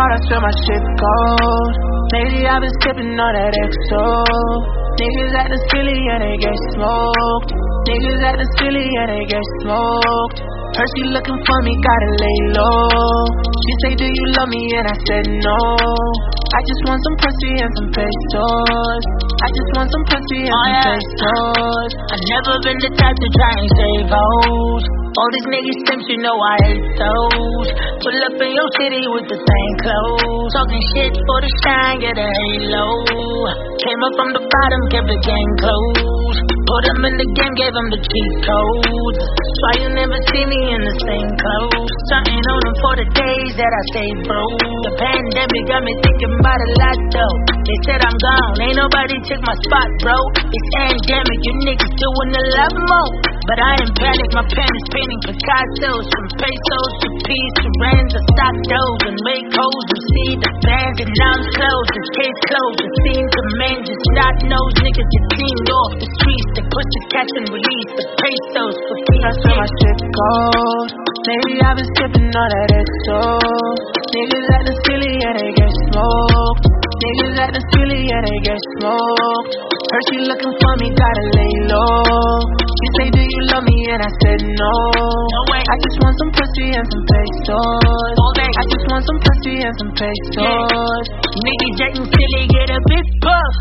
hard, I swear my shit cold. Lately I've been sipping on that XO. Niggas actin' silly and they get smoked. Niggas actin' silly and they get smoked. Percy looking for me, gotta lay low. She say, do you love me? And I said no. I just want some pussy and some pesos. I just want some pussy and some pesos. I've never been the type to try and save hoes. All these niggas simps, you know I hate those. Pull up in your city with the same clothes. Talking shit for the shine, get a halo. Came up from the bottom, kept the game closed. Put them in the game, gave them the cheat codes. That's why you never see me in the same clothes. Something on them for the days that I stay broke. The pandemic got me thinking about a lot though. They said I'm gone, ain't nobody took my spot, bro. It's pandemic, you niggas doing a lot more. But I ain't panic, my pen is painting Picasso's. From pesos to peas to rands, I stock those and make hoes and see the fans. And now I'm closed, this case closed. The scene to men just not knows. Niggas get cleaned off the streets. They push the catch and release the pesos for peace. I swear my shit cold. Lately I've been sipping on that XO. Niggas actin' silly and they get smoked. Niggas actin' silly and they get smoked. Heard she looking for me, gotta lay low. She say, do you love me? And I said no. I just want some pussy and some pesos. I just want some pussy and some pesos. Niggas acting silly, get a big puff.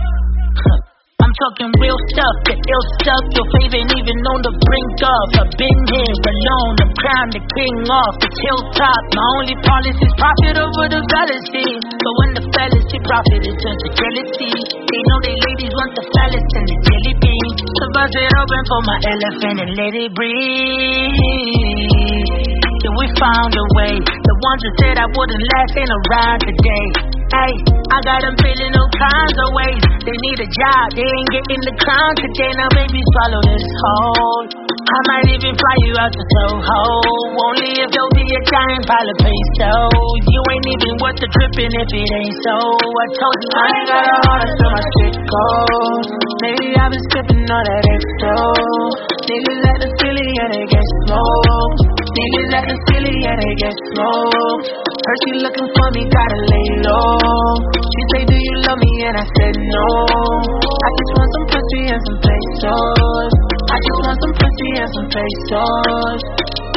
I'm talking real stuff, the ill stuff. Your favorite even on the brink of. I've been here alone, I'm crowned the king off the hilltop. My only policy is profit over the fallacy. So when the fallacy profit, it turns to jealousy. They know they ladies want the phallus and the jelly bean. So bust it open for my elephant and let it breathe. Yeah, we found a way. The ones that said I wouldn't last ain't around today. Hey, I got them feeling all kinds of ways. They need a job, they ain't getting the crown today. Now baby, swallow this whole. I might even fly you out to Soho. Only if there'll be a giant pile of peso. You ain't even worth the tripping if it ain't so. I told you I ain't got a heart, I swear my shit cold. Lately I've been sipping on that XO. Niggas actin' silly and they get smoked. Niggas actin' silly and they get smoked. Heard she looking for me, gotta lay low. She say, do you love me? And I said no. I just want some pussy and some pesos. I just want some pussy and some pesos.